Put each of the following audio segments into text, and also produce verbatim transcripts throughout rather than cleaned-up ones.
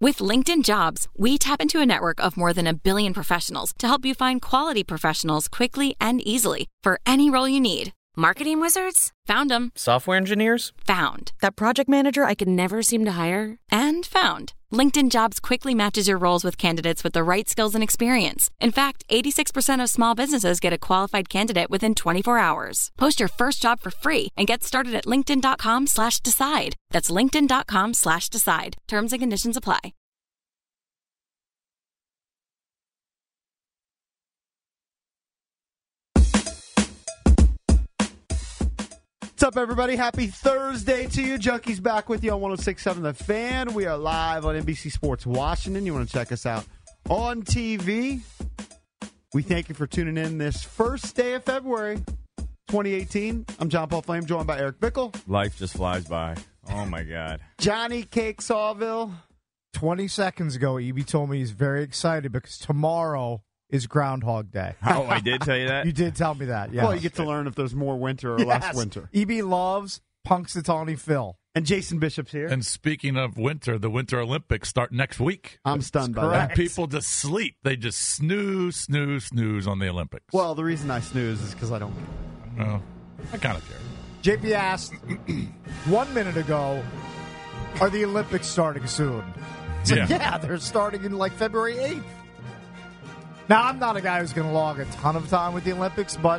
With LinkedIn Jobs, we tap into a network of more than a billion professionals to help you find quality professionals quickly and easily for any role you need. Marketing wizards? Found them. Software engineers? Found. That project manager I could never seem to hire? And found. LinkedIn Jobs quickly matches your roles with candidates with the right skills and experience. In fact, eighty-six percent of small businesses get a qualified candidate within twenty-four hours. Post your first job for free and get started at linkedin.com slash decide. That's linkedin.com slash decide. Terms and conditions apply. What's up, everybody? Happy Thursday to you. Junkies back with you on one oh six point seven The Fan. We are live on N B C Sports Washington. You want to check us out on T V. We thank you for tuning in this first day of February twenty eighteen. I'm John Paul Flame, joined by Eric Bickle. Life just flies by. Oh, my God. Johnny Cake Sawville. twenty seconds ago, E B told me he's very excited because tomorrow is Groundhog Day. Oh, I did tell you that? You did tell me that, yeah. Well, you get to learn if there's more winter or yes. less winter. E B loves Punxsutawney Phil. And Jason Bishop's here. And speaking of winter, the Winter Olympics start next week. I'm stunned by And that. people just sleep. They just snooze, snooze, snooze on the Olympics. Well, the reason I snooze is because I don't care. Well, I kind of care. J P asked one minute ago, are the Olympics starting soon? It's like, Yeah. yeah, they're starting in like February eighth. Now, I'm not a guy who's going to log a ton of time with the Olympics, but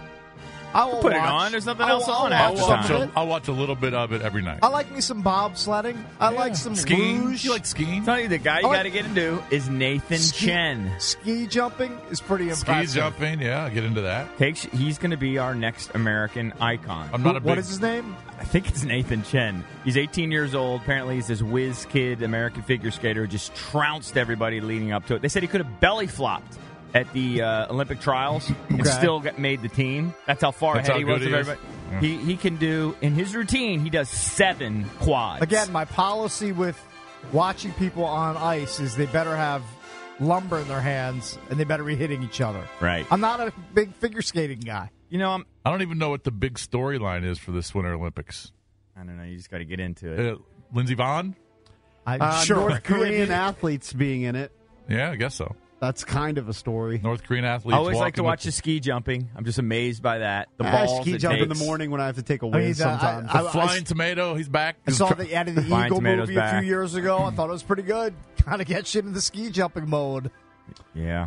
I will Put it watch. on. There's nothing I'll- else I'll on watch I'll after some watch, of a, it. I'll watch a little bit of it every night. I like me some bobsledding. I like some skiing. luge. You like skiing? Tell you, the guy you I like- got to get into is Nathan Ski- Chen. Ski jumping is pretty Ski impressive. jumping, yeah, I'll get into that. Takes, he's going to be our next American icon. I'm not a big... What is his name? I think it's Nathan Chen. He's eighteen years old. Apparently, he's this whiz kid American figure skater who just trounced everybody leading up to it. They said he could have belly flopped at the uh, Olympic trials and Okay. still got made the team. That's how far That's ahead how he was good of he is? everybody. Yeah. He he can do in his routine. He does seven quads. Again, my policy with watching people on ice is they better have lumber in their hands and they better be hitting each other. Right. I'm not a big figure skating guy. You know, I'm. I don't even know what the big storyline is for this Winter Olympics. I don't know. You just got to get into it. Uh, Lindsey Vonn? I'm Uh, sure. North Korean athletes being in it. Yeah, I guess so. That's kind of a story. North Korean athletes I always like to walking watch up the ski jumping. I'm just amazed by that. The I balls ski it jump in takes. the morning when I have to take a I mean, whiz uh, I- sometimes. I- the Flying Tomato, he's back. I saw the end of the Flying Eagle Tomatoes movie a back. few years ago. I thought it was pretty good. Kind of get shit in the ski jumping mode. Yeah.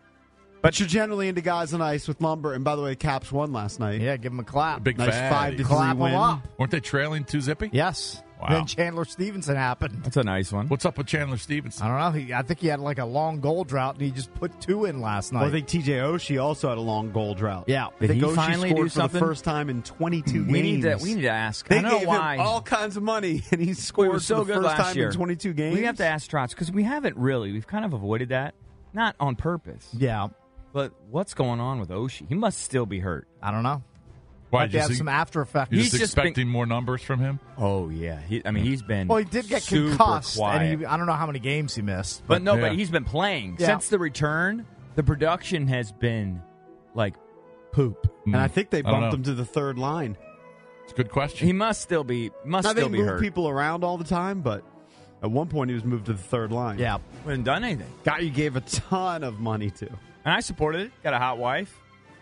But you're generally into guys on ice with lumber. And by the way, Caps won last night. Yeah, give him a clap. Big Nice fat. five to three Clap 'em win. up. Weren't they trailing two zippy? Yes. Wow. Then Chandler Stevenson happened. That's a nice one. What's up with Chandler Stevenson? I don't know. He, I think he had like a long goal drought, and he just put two in last night. Well, I think T J Oshie also had a long goal drought. Yeah. I Did think he Oshie finally scored do for something? the first time in twenty-two We games. need to we need to ask. They I don't know gave why. him all kinds of money, and he we scored were so for the good first last time year. in twenty-two games. We have to ask Trotz because we haven't really. We've kind of avoided that, not on purpose. Yeah. But what's going on with Oshie? He must still be hurt. I don't know. Why Might did be you have see- some after effects. You're He's just just been- expecting more numbers from him? Oh yeah. He, I mean, he's been. Well, he did get super concussed, quiet. and he, I don't know how many games he missed. But no, Yeah. but he's been playing Yeah. since the return. The production has been like poop. And I think they I don't bumped know. him to the third line. It's a good question. He must still be must Now, they still be move hurt. people around all the time, but at one point he was moved to the third line. Yeah. We haven't done anything, Guy you gave a ton of money to. and I supported it. Got a hot wife.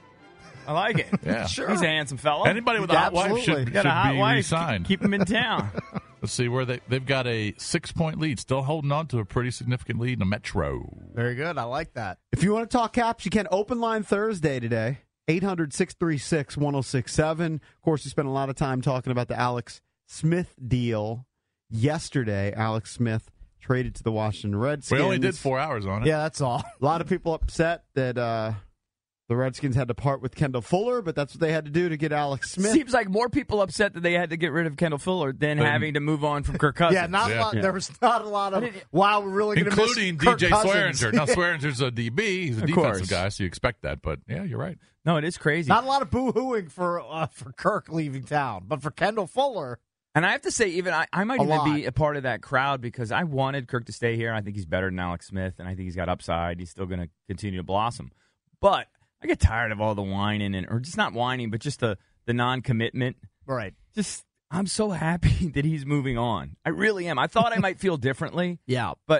I like it. Yeah. Sure. He's a handsome fellow. Anybody with a hot wife Absolutely. should, got should a hot be wife. re-signed. Keep him in town. Let's see where they they've got a six point lead, still holding on to a pretty significant lead in the Metro. Very good. I like that. If you want to talk Caps, you can. Open line Thursday today, eight hundred, six three six, one oh six seven. Of course, we spent a lot of time talking about the Alex Smith deal yesterday. Alex Smith traded to the Washington Redskins. We only did four hours on it. Yeah, that's all. A lot of people upset that uh, the Redskins had to part with Kendall Fuller, but that's what they had to do to get Alex Smith. Seems like more people upset that they had to get rid of Kendall Fuller than Than- having to move on from Kirk Cousins. Yeah, not Yeah. a lot. Yeah. There was not a lot of. Wow, we're really going to miss Including D Kirk J Cousins. Swearinger. Now, Swearinger's a D B. He's a Of defensive course. guy, so you expect that. But, yeah, you're right. No, it is crazy. Not a lot of boo-hooing for uh, for Kirk leaving town, but for Kendall Fuller, And I have to say, even I, I might A even lot. be a part of that crowd because I wanted Kirk to stay here. I think he's better than Alex Smith, and I think he's got upside. He's still going to continue to blossom. But I get tired of all the whining, and or just not whining, but just the, the non-commitment. right? Just I'm so happy that he's moving on. I really am. I thought I might feel differently, Yeah, but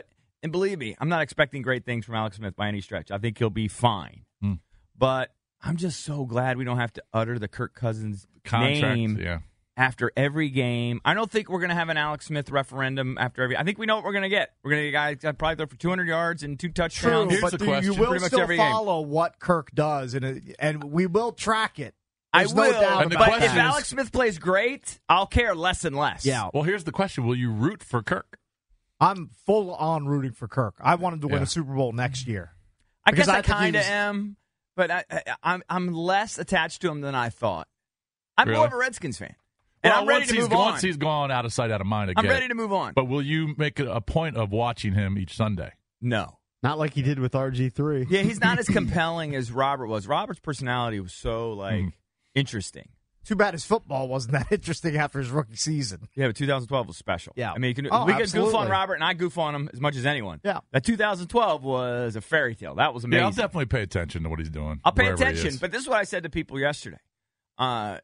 and believe me, I'm not expecting great things from Alex Smith by any stretch. I think he'll be fine. Hmm. But I'm just so glad we don't have to utter the Kirk Cousins Contract, name yeah. after every game. I don't think we're going to have an Alex Smith referendum after every. I think we know what we're going to get. We're going to get a guy that probably throw for two hundred yards and two touchdowns. True, Here's but the do- question. you will Pretty much still every game. follow what Kirk does, and it, and we will track it. I There's will, no doubt And the about but if question that. is- Alex Smith plays great, I'll care less and less. Yeah. Well, here's the question: will you root for Kirk? I'm full on rooting for Kirk. I want him to win Yeah. a Super Bowl next year. I Because guess I, I think kind of he's- am, but I, I, I'm I'm less attached to him than I thought. I'm more Really? of a Redskins fan, and Well, I'm ready once to he's move gone, on. Once he's gone out of sight, out of mind I'm again. ready to move on. But will you make a a point of watching him each Sunday? No. Not like he did with R G three. Yeah, he's not as compelling as Robert was. Robert's personality was so like Hmm. interesting. Too bad his football wasn't that interesting after his rookie season. Yeah, but two thousand twelve was special. Yeah. I mean, you can, Oh, we can goof on absolutely. Robert, and I goof on him as much as anyone. Yeah. That two thousand twelve was a fairy tale. That was amazing. Yeah, I'll definitely pay attention to what he's doing. I'll pay wherever he attention, is. but this is what I said to people yesterday. Uh,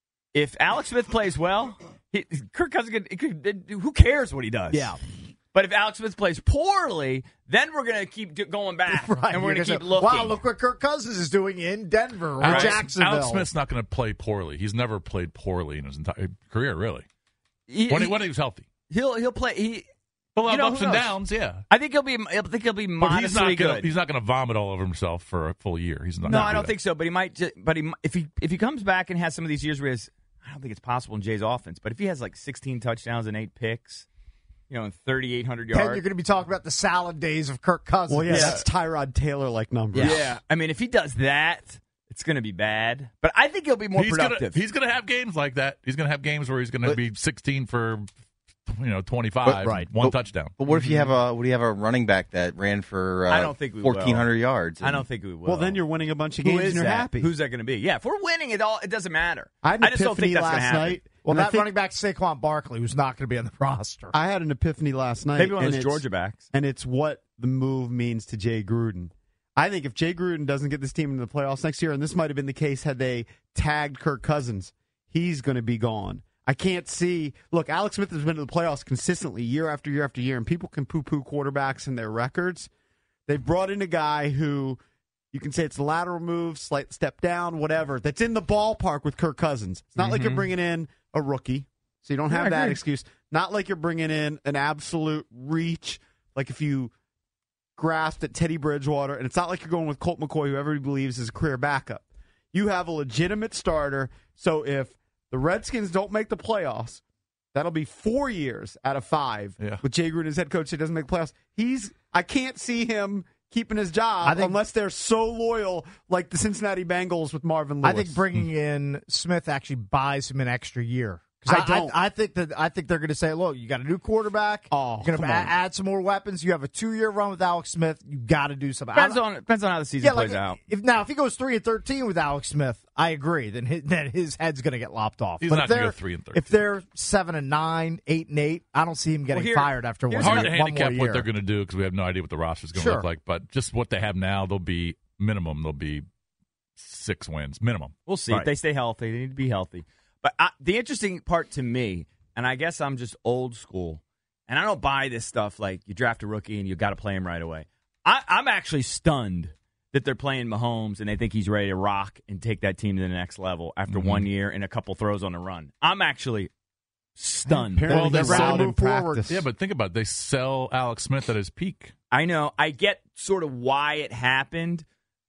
if Alex Smith plays well, he, Kirk Cousins, could, it could, who cares what he does? Yeah. But if Alex Smith plays poorly, then we're going to keep do- going back, Right. and we're going to You're keep gonna say, looking. Wow, look what Kirk Cousins is doing in Denver or Alex, Jacksonville. Alex Smith's not going to play poorly. He's never played poorly in his entire career, really. He, When he, he, when he was healthy, he'll he'll play. He, he'll You have know, ups who and knows? downs. Yeah, I think he'll be. I think he'll be but he's modestly not gonna, good. he's not going to vomit all over himself for a full year. He's not. no, gonna I do don't that. think so. But he might. Just, but he, mi- if he if he comes back and has some of these years where he has, I don't think it's possible in Jay's offense. But if he has like sixteen touchdowns and eight picks, you know, and thirty-eight hundred Then yards, you're going to be talking about the salad days of Kirk Cousins. Well, yeah, that's Tyrod Taylor like numbers. yeah. I mean, if he does that, it's going to be bad. But I think he'll be more he's productive. Gonna, he's going to have games like that. He's going to have games where he's going to be sixteen for, you know, twenty-five, But- right. one But- touchdown. But what if you have a what do you have a running back that ran for uh, I don't think we will. fourteen hundred yards? I don't think we will. Well, then you're winning a bunch of Who games is and you're that? happy. Who's that going to be? Yeah, if we're winning it all, it doesn't matter. I had an just don't think epiphany that's going to last happen. night. Well, and I that think- running back Saquon Barkley, who's not going to be on the roster. I had an epiphany last night. Maybe one of and those it's- Georgia backs. And it's what the move means to Jay Gruden. I think if Jay Gruden doesn't get this team into the playoffs next year, and this might have been the case had they tagged Kirk Cousins, he's going to be gone. I can't see. Look, Alex Smith has been to the playoffs consistently year after year after year, and people can poo-poo quarterbacks and their records. They've brought in a guy who you can say it's a lateral move, slight step down, whatever, that's in the ballpark with Kirk Cousins. It's not like you're bringing in a rookie, so you don't Yeah, have I that agree. excuse. Not like you're bringing in an absolute reach, like if you grasped at Teddy Bridgewater, and it's not like you're going with Colt McCoy, who everybody believes is a career backup. You have a legitimate starter, so if the Redskins don't make the playoffs, that'll be four years out of five Yeah. with Jay Gruden as head coach that doesn't make playoffs. He's I can't see him keeping his job I think- unless they're so loyal like the Cincinnati Bengals with Marvin Lewis. I think bringing in Smith actually buys him an extra year. 'Cause I don't. I, think that I think they're going to say, "Look, you got a new quarterback. Oh, you're going come to on. add some more weapons. You have a two-year run with Alex Smith. You got to do something." Depends I- on depends on how the season yeah, plays like, out. If now if he goes three and thirteen with Alex Smith, I agree. Then his, then his head's going to get lopped off. He's but not if gonna they're go three and thirteen. if they're seven and nine, eight and eight, I don't see him getting Well, here- fired after one. here's Hard another- to one more handicap year. what they're going to do because we have no idea what the roster's going to Sure. look like. But just what they have now, they'll be minimum. They'll be six wins minimum. We'll see Right. if they stay healthy. They need to be healthy. But I, the interesting part to me, and I guess I'm just old school, and I don't buy this stuff like you draft a rookie and you got to play him right away. I, I'm actually stunned that they're playing Mahomes and they think he's ready to rock and take that team to the next level after Mm-hmm. one year and a couple throws on a run. I'm actually stunned. Apparently Well, they're they ready sell to move forward. practice. Yeah, but think about it. They sell Alex Smith at his peak. I know. I get sort of why it happened.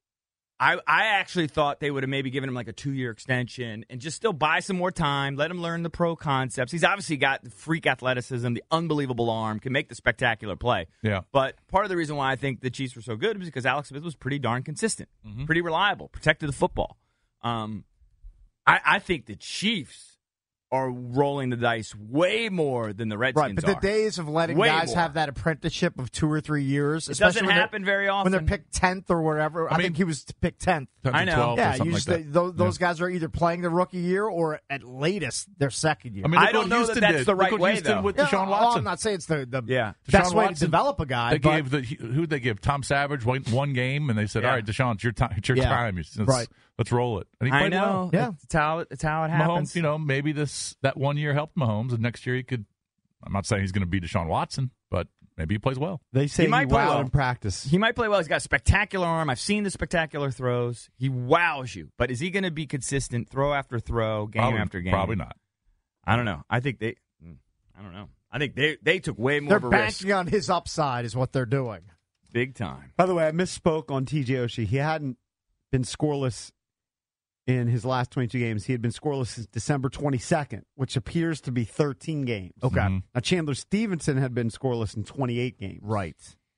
I I actually thought they would have maybe given him like a two-year extension and just still buy some more time, let him learn the pro concepts. He's obviously got the freak athleticism, the unbelievable arm, can make the spectacular play. Yeah. But part of the reason why I think the Chiefs were so good was because Alex Smith was pretty darn consistent, pretty reliable, protected the football. Um, I, I think the Chiefs are rolling the dice way more than the Redskins Right, but the are. days of letting Way guys more. have that apprenticeship of two or three years, It especially doesn't when they're- happen very often. when they're picked tenth or wherever. I, I mean- think he was picked tenth. ten I to know. twelve or Yeah, something you like just that. those, those Yeah. guys are either playing the rookie year or at latest their second year. I mean, I look don't what know that Houston that's did. the Look right what way, Houston though. with Yeah, Deshaun oh, Watson. I'm not saying it's the, the Yeah. best Deshaun way to Watson, develop a guy. They but gave the who they give Tom Savage one, one game, and they said, Yeah. "All right, Deshaun, it's your time. It's your Yeah. time. Let's, Right. let's roll it." And he I played know. well. Yeah. It's how it, it's how it happens. Mahomes, you know, maybe this that one year helped Mahomes, and next year he could. I'm not saying he's going to be Deshaun Watson, but maybe he plays well. They say He he, might play wowed well. in practice. He might play well. He's got a spectacular arm. I've seen the spectacular throws. He wows you. But is he going to be consistent throw after throw, game Probably, after game? Probably not. I don't know. I think they I don't know. I think they they took way more They're of a banking risk. on his upside is what they're doing. Big time. By the way, I misspoke on T J Oshie. He hadn't been scoreless in his last twenty-two games. He had been scoreless since December twenty-second, which appears to be thirteen games. Okay. Mhm. Now, Chandler Stevenson had been scoreless in twenty-eight games. Right.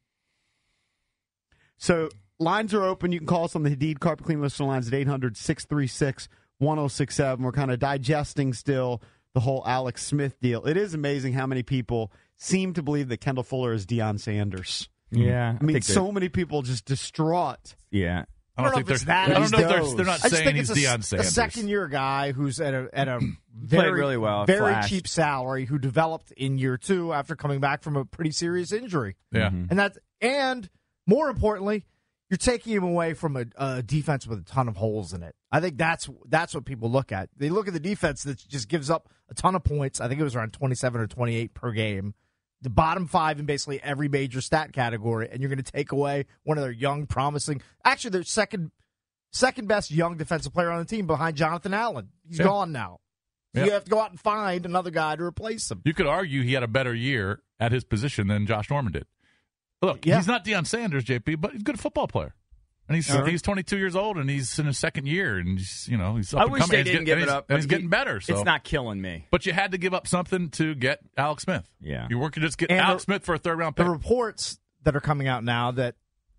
So lines are open. You can call us on the Hadid Carpet Clean listener lines at eight hundred, six three six, one oh six seven. We're kind of digesting still the whole Alex Smith deal. It is amazing how many people seem to believe that Kendall Fuller is Deion Sanders. Yeah. I mean, think so many people just distraught. that- Yeah. I I don't, don't think know if it's they're. that I don't he's know if they're, those. they're not I just saying think he's it's a, Deion a Sanders. second year guy who's at a at a very really well, very flashed. cheap salary who developed in year two after coming back from a pretty serious injury. Yeah. Mhm. And that and more importantly, you're taking him away from a, a defense with a ton of holes in it. I think that's that's what people look at. They look at the defense that just gives up a ton of points. I think it was around twenty-seven or twenty-eight per game. The bottom five in basically every major stat category, and you're going to take away one of their young, promising, actually their second second best young defensive player on the team behind Jonathan Allen. He's Yeah. gone now. So Yeah. you have to go out and find another guy to replace him. You could argue he had a better year at his position than Josh Norman did. Look, Yeah. he's not Deion Sanders, J P, but he's a good football player. And he's Sure. he's twenty-two years old, and he's in his second year, and he's you know he's up I and wish coming. they and he's didn't getting- give and it he's- up. and he's but getting he- better. So. It's not killing me. But you had to give up something to get Alex Smith. Yeah. You weren't just get And Alex the- Smith for a third round The pick. reports that are coming out now that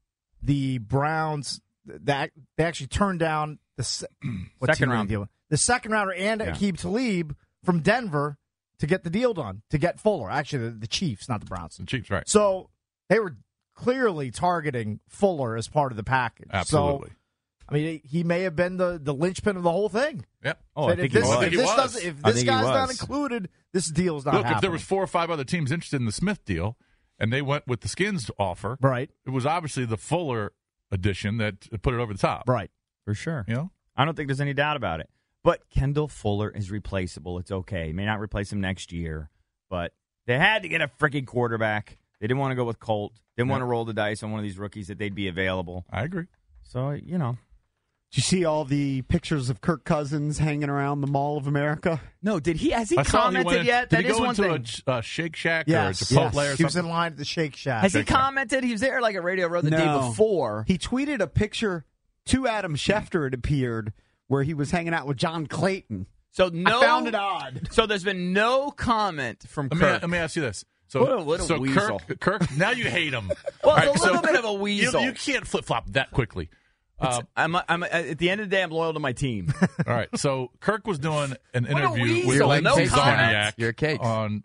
the Browns that they actually turned down the se- what Second team are they round. dealing with? the second rounder and Yeah. Aqib Talib from Denver to get the deal done to get Fuller. Actually, the, the Chiefs, not the Browns. The Chiefs, right? So they were clearly targeting Fuller as part of the package. Absolutely. So, I mean, he may have been the, the linchpin of the whole thing. Yep. Oh, Said I think if this, he was. I think if he this was. doesn't, if I this think he guy's not was. included, this deal's not Look, happening. if there was four or five other teams interested in the Smith deal, and they went with the Skins offer, right, it was obviously the Fuller addition that put it over the top. right. For sure. You know, I don't think there's any doubt about it. But Kendall Fuller is replaceable. It's okay. You may not replace him next year, but they had to get a freaking quarterback. They didn't want to go with Colt. Didn't Yeah. want to roll the dice on one of these rookies that they'd be available. I agree. So, you know. Did you see all the pictures of Kirk Cousins hanging around the Mall of America? No, did he? Has he I saw commented went in- yet? Did That he is go one into thing. a Ch- uh, Shake Shack Yes, or a Chipotle yes. or He was in something? line at the Shake Shack. Has he Shake Shack. commented? He was there like a Radio Row the day No. before. He tweeted a picture to Adam Schefter, it appeared, where he was hanging out with John Clayton. So no, I found it odd. So there's been no comment from Let me, Kirk. let me ask you this. So, What a- what a so weasel. Kirk, Kirk, now you hate him. Well, All it's a so little bit of a you- weasel. You, can't flip flop that quickly. Uh, I'm, I'm, at the end of the day, I'm loyal to my team. all right. So Kirk was doing an What a interview weasel. with You're Lindsey like cakes Zarniak You're cakes. on.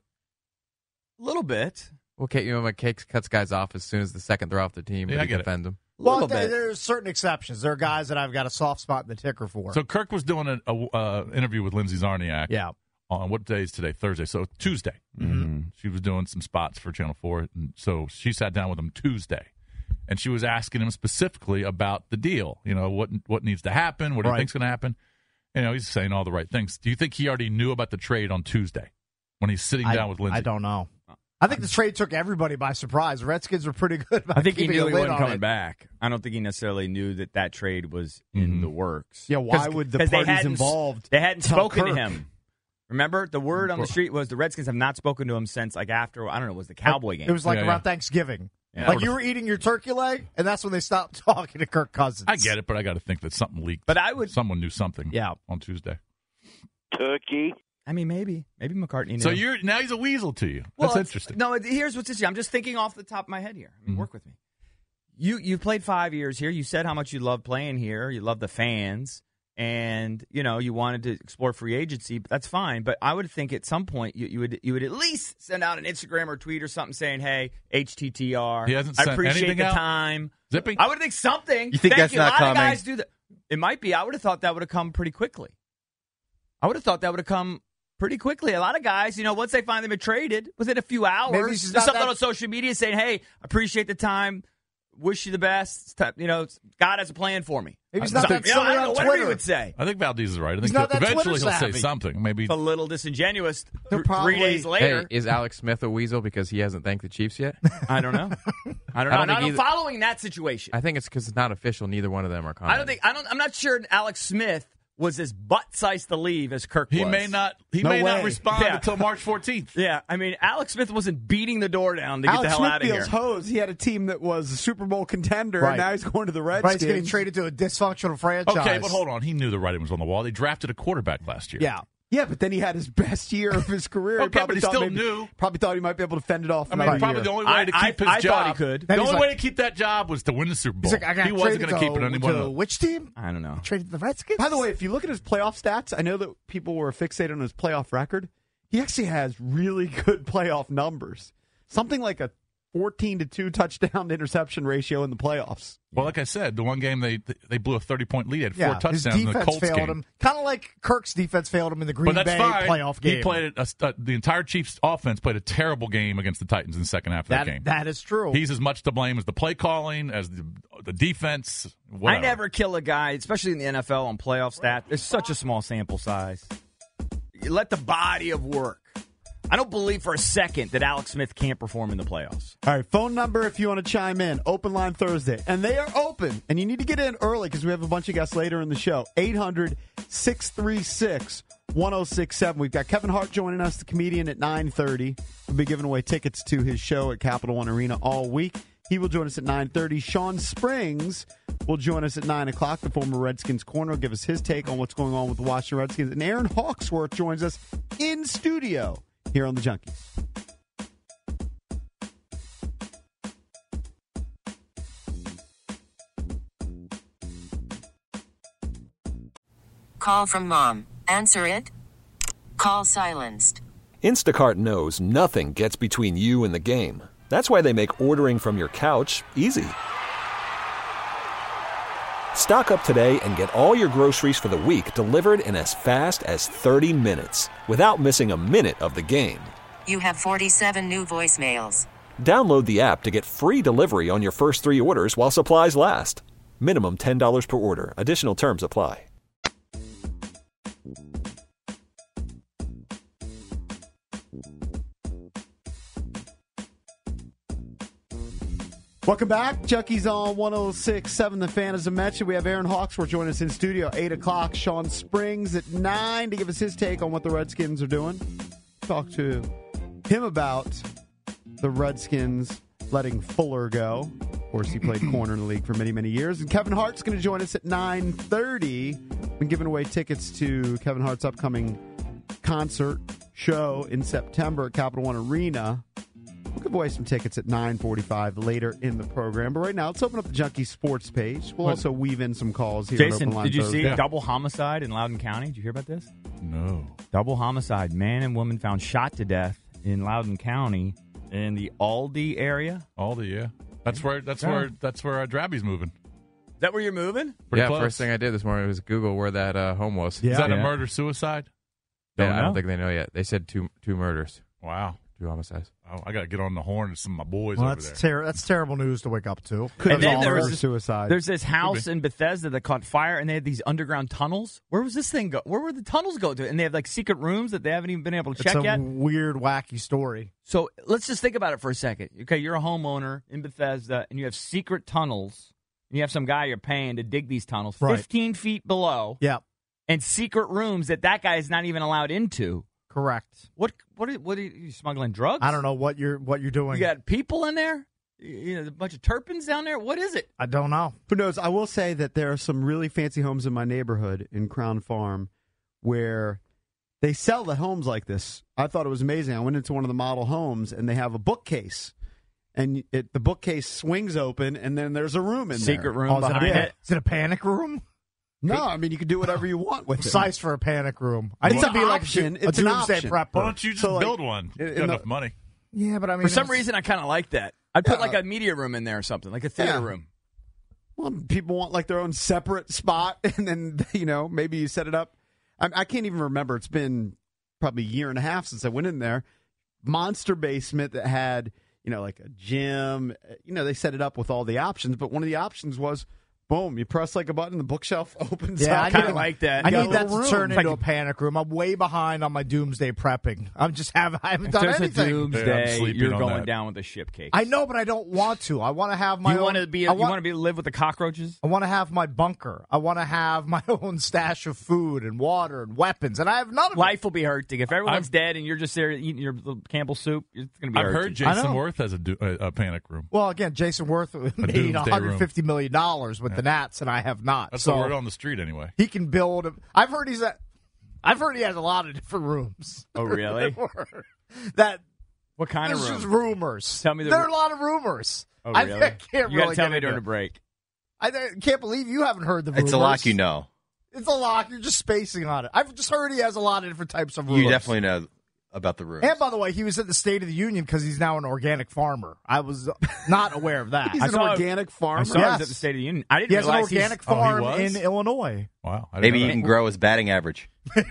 A little bit. Well, Kate, you know, my cakes cuts guys off as soon as the second they're off the team. Yeah, but I he get it. defends them. A Well, little there, bit. there's certain exceptions. There are guys that I've got a soft spot in the ticker for. So Kirk was doing an a, uh, interview with Lindsey Zarniak. yeah. On what day is today? Thursday. So Tuesday. Mm-hmm. She was doing some spots for Channel Four, and so she sat down with him Tuesday, and she was asking him specifically about the deal. You know, what what needs to happen, what do you Right. think's going to happen. You know, he's saying all the right things. Do you think he already knew about the trade on Tuesday when he's sitting I, down with Lindsey? I don't know. I think the trade took everybody by surprise. The Redskins were pretty good about I think he keeping knew a he lid wasn't on coming it. back. I don't think he necessarily knew that that trade was in Mhm. the works. Yeah, why 'Cause- would the 'cause they parties hadn't- involved They hadn't tell spoken Kirk? to him. Remember, the word on the street was the Redskins have not spoken to him since like after I don't know, it was the Cowboy game. It was like Yeah, around yeah. Thanksgiving. Yeah. Like you were eating your turkey leg, and that's when they stopped talking to Kirk Cousins. I get it, but I got to think that something leaked. But I would- someone knew something. Yeah. on Tuesday. Turkey. I mean, maybe, maybe McCartney knew. So you're now he's a weasel to you. Well, That's it's- interesting. No, it- here's what's interesting. I'm just thinking off the top of my head here. I mean, Mhm. Work with me. You you played five years here. You said how much you love playing here. You love the fans, and you know you wanted to explore free agency. But that's fine. But I would think at some point you, you would you would at least send out an Instagram or tweet or something saying, "Hey, H T T R. He hasn't I sent appreciate anything the out? time." Zippy? I would think something. You think Thank that's you. not a lot coming? of guys do that. It might be. I would have thought that would have come pretty quickly. I would have thought that would have come pretty quickly. A lot of guys, you know, once they finally been traded, within a few hours, Maybe he's there's not something that- on social media saying, "Hey, appreciate the time. wish you the best. It's tough. You know, God has a plan for me. Maybe he's I- not so- that you know, silly I don't on know, whatever Twitter. you would say. I think Valdez is right. I He's think not that eventually Twitter he'll say savvy. something. Maybe It's a little disingenuous. He'll Th- probably- Three days Hey, later, is Alex Smith a weasel because he hasn't thanked the Chiefs yet? I don't know. I don't know. I don't I'm think not either- following that situation. I think it's because it's not official. Neither one of them are I commenting. don't think. I don't. I'm not sure Alex Smith was as butt-sized to leave as Kirk he was. may not. He No may way. not respond Yeah. until March fourteenth. Yeah, I mean, Alex Smith wasn't beating the door down to get Alex the hell Smith out of here. feels hosed. He had a team that was a Super Bowl contender, Right. and now he's going to the Right, Redskins. he's getting traded to a dysfunctional franchise. Okay, but hold on. He knew the writing was on the wall. They drafted a quarterback last year. Yeah. Yeah, but then he had his best year of his career. Okay, probably but he thought still maybe- knew. Probably thought he might be able to fend it off. I mean, another probably year. the only way I- to I- keep his I job. thought he could. The Then he's only like- way to keep that job was to win the Super Bowl. He's like, I got he wasn't traded going to keep it to, anyone to else. which team? I don't know. Traded to the Redskins? By the way, if you look at his playoff stats, I know that people were fixated on his playoff record. He actually has really good playoff numbers. Something like a fourteen to two touchdown to interception ratio in the playoffs. Well, like I said, the one game they they blew a thirty-point lead, had four yeah, touchdowns his in the defense Colts failed game. him. Kind of like Kirk's defense failed him in the Green But that's Bay fine. playoff game. He played a, a, the entire Chiefs offense played a terrible game against the Titans in the second half of that, that, game. that is true. He's as much to blame as the play calling, as the, the defense. Whatever. I never kill a guy, especially in the N F L on playoff stats. There's such a small sample size. You let the body of work. I don't believe for a second that Alex Smith can't perform in the playoffs. All right, phone number if you want to chime in. Open line Thursday. And they are open. And you need to get in early because we have a bunch of guests later in the show. eight hundred, six three six, one oh six seven. We've got Kevin Hart joining us, the comedian, at nine thirty. We'll be giving away tickets to his show at Capital One Arena all week. He will join us at nine thirty. Sean Springs will join us at nine o'clock. The former Redskins corner will give us his take on what's going on with the Washington Redskins. And Aaron Hawksworth joins us in studio here on the Junkies. Call from mom. Answer it. Call silenced. Instacart knows nothing gets between you and the game. That's why they make ordering from your couch easy. Stock up today and get all your groceries for the week delivered in as fast as thirty minutes without missing a minute of the game. You have forty-seven new voicemails. Download the app to get free delivery on your first three orders while supplies last. Minimum ten dollars per order. Additional terms apply. Welcome back. Chucky's on one oh six point seven The Fan. As I mentioned, we have Aaron Hawksworth joining us in studio. eight o'clock. Sean Springs at nine to give us his take on what the Redskins are doing. Talk to him about the Redskins letting Fuller go. Of course, he played corner in the league for many, many years. And Kevin Hart's going to join us at nine thirty. Been giving away tickets to Kevin Hart's upcoming concert show in September at Capital One Arena. We'll give away some tickets at nine forty-five later in the program. But right now, let's open up the Junkie Sports page. We'll also weave in some calls here. Jason, on Open Line did you Thursday. see double homicide in Loudoun County? Did you hear about this? No. Double homicide. Man and woman found shot to death in Loudoun County in the Aldi area. Aldi, yeah. That's where that's Yeah. where that's where uh, Drabby's moving. Is that where you're moving? Pretty yeah, close. first thing I did this morning was Google where that uh, home was. Yeah. Is that Yeah. a murder suicide? Yeah, Don't I know. don't think they know yet. They said two two murders, Wow. two homicides. Oh, I got to get on the horn to some of my boys well, over that's, there. ter- that's terrible news to wake up to. Could And have then been there was murder this- suicide. There's this house in Bethesda that caught fire, and they had these underground tunnels. Where was this thing go? Where were the tunnels go to? And they have like secret rooms that they haven't even been able to It's check a yet. weird, wacky story. So let's just think about it for a second. Okay, you're a homeowner in Bethesda, and you have secret tunnels. And you have some guy you're paying to dig these tunnels, Right. fifteen feet below, Yeah, and secret rooms that that guy is not even allowed into. correct. What? What? Are, what are you, you smuggling drugs? I don't know what you're what you're doing. You got people in there. You you know, a bunch of terpenes down there. What is it? I don't know. Who knows? I will say that there are some really fancy homes in my neighborhood in Crown Farm where they sell the homes like this. I thought it was amazing. I went into one of the model homes, and they have a bookcase. And it, the bookcase swings open, and then there's a room in Secret there. room Oh, is, it a, behind pa- it. is it a panic room? No, I mean, you can do whatever you want with it. Size for a panic room. I It's need to an be like option. a, do- a It's an doomsday option. prepper. Why don't you just So, like, build one? in You the- got enough money. Yeah, but I mean, For some it's- reason, I kind of like that. I'd put Yeah. like a media room in there or something, like a theater Yeah. room. Well, people want like their own separate spot, and then, you know, maybe you set it up. I, I can't even remember. It's been probably a year and a half since I went in there. Monster basement that had, you know, like a gym. You know, they set it up with all the options, but one of the options was, boom, you press like a button, the bookshelf opens Yeah, up. I kind of need- like that. I got need a that to little turn room. into a panic room. I'm way behind on my doomsday prepping. I'm just have I haven't If done there's a anything. Yeah, I'm doomsday, sleeping you're on going that. down with a ship cake. I know, but I don't want to. I want to have my you own. want to be? I you want to be live with the cockroaches? I want to have my bunker. I want to have my own stash of food and water and weapons, and I have none of Life will be hurting if everyone's I've- dead and you're just there eating your little Campbell soup. It's going to be. I've hurting. heard I Jason know. Worth has a, do, a, a panic room. it. Well, again, Jason Worth made doomsday one hundred fifty million dollars with the Nats, and I have not. That's so the word on the street, anyway. he can build. A, I've heard he's at. I've heard he has a lot of different rooms. Oh, really? that What kind this of is room? just rumors. Tell me the there ru- are a lot of rumors. Oh, I, really? I can't You really got to tell get me into during it. the break. I th- can't believe you haven't heard the rumors. It's a lock, you know. It's a lock. You're just spacing on it. I've just heard he has a lot of different types of rumors. You definitely know about the rooms. And by the way, he was at the State of the Union because he's now an organic farmer. I was not aware of that. He's I an saw- organic farmer. I saw Yes. he was at the State of the Union. I didn't He has an realize he's- organic Oh, he farm was? in Illinois. Wow. I didn't Maybe know he that. can grow his batting average.